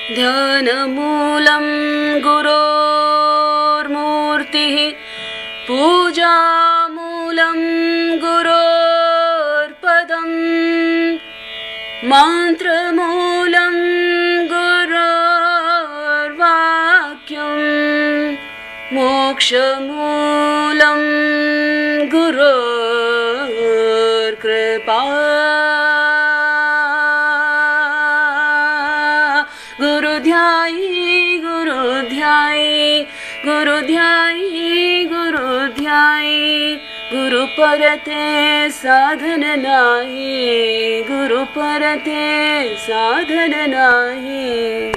ध्यानमूलं गुरोर्मूर्तिः पूजामूलं गुरोर्पदम् मन्त्रमूलं गुरोर्वाक्यम् मोक्षमूलं गुरोर्कृपा गुरुध्यायी गुरु परते साधन नाही गुरु परते साधन नाही।